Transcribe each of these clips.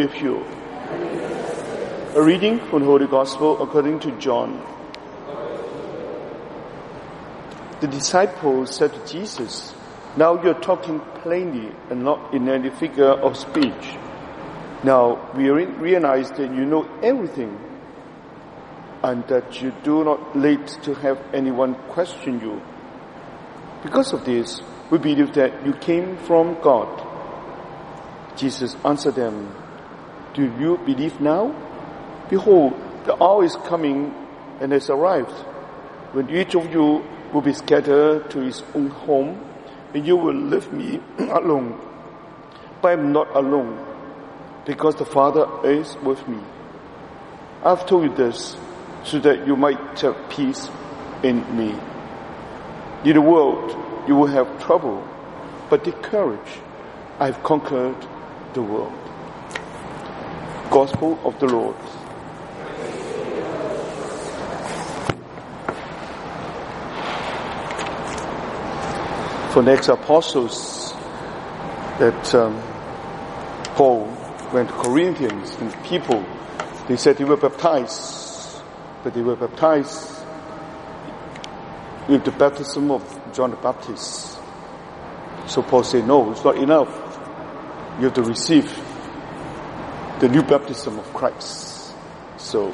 with you. A reading from the Holy Gospel according to John. The disciples said to Jesus, "Now you're talking plainly and not in any figure of speech. Now we realize that you know everything and that you do not need to have anyone question you. Because of this, we believe that you came from God." Jesus answered them, "Do you believe now? Behold, the hour is coming and has arrived, when each of you will be scattered to his own home, and you will leave me alone. But I am not alone, because the Father is with me. I have told you this, so that you might have peace in me. In the world, you will have trouble, but take courage. I have conquered the world." Gospel of the Lord. For the ex-apostles that Paul went to Corinthians and people, they said they were baptized, but they were baptized with the baptism of John the Baptist. So Paul said, no, it's not enough. You have to receive the new baptism of Christ. So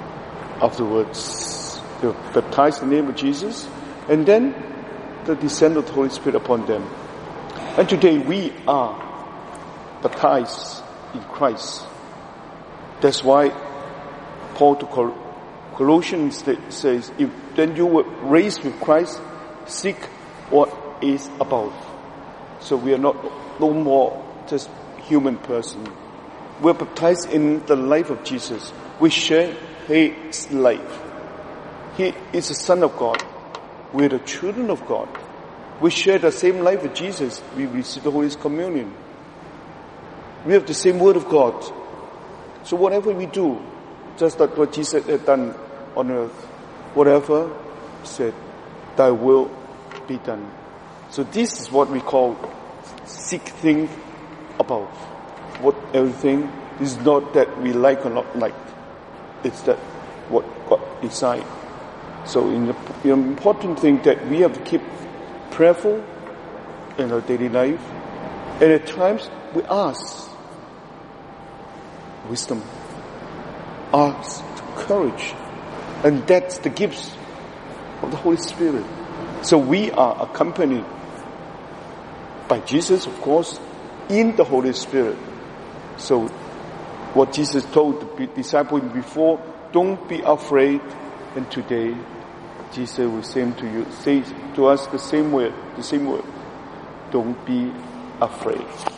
afterwards, they were baptized in the name of Jesus, and then the descent of the Holy Spirit upon them. And today we are baptized in Christ. That's why Paul to Colossians says, "If then you were raised with Christ, seek what is above." So we are no more just human person. We are baptized in the life of Jesus. We share his life. He is the Son of God. We are the children of God. We share the same life with Jesus. We receive the Holy Communion. We have the same Word of God. So whatever we do, just like what Jesus had done on earth, whatever he said, thy will be done. So this is what we call seek things above. What everything is not that we like or not like. It's that what God decides. So the important thing that we have to keep prayerful in our daily life, and at times we ask wisdom, ask courage, and that's the gifts of the Holy Spirit. So we are accompanied by Jesus, of course, in the Holy Spirit. So what Jesus told the disciples before, don't be afraid, and today Jesus will say to us the same word. Don't be afraid.